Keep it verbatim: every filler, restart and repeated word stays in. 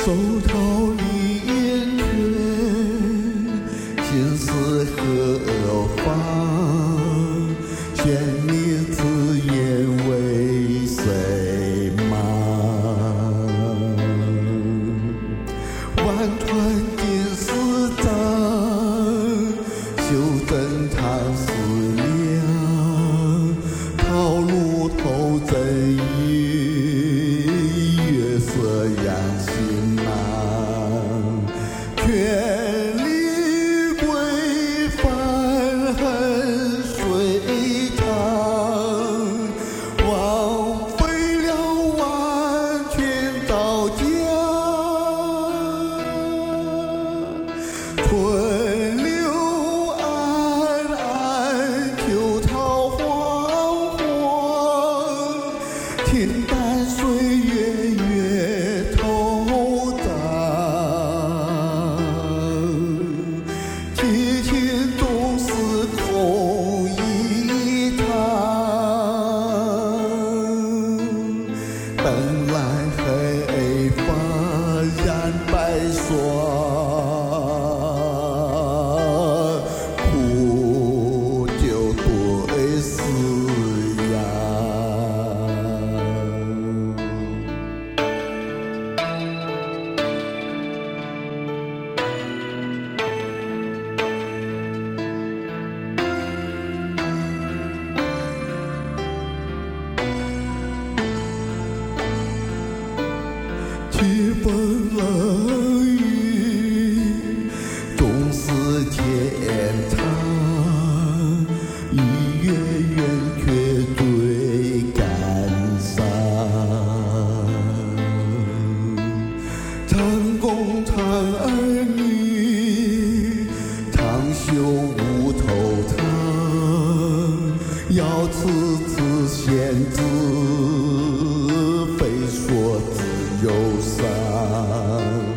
手桃李烟卷，心思何方？千里之言为谁忙？万川金丝帐，修真堂思量。套路头真意，月色养心郎。权力规范恨水长，枉费了万群造假。春流暗暗，秋草黄黄，恬淡岁月月透荡。激情总是空一场，灯蓝黑发染白霜。苦就对思凄风冷雨总是天长，一月圆却最感伤。长工长儿女，长袖无头长，要此次限制，非说自忧伤。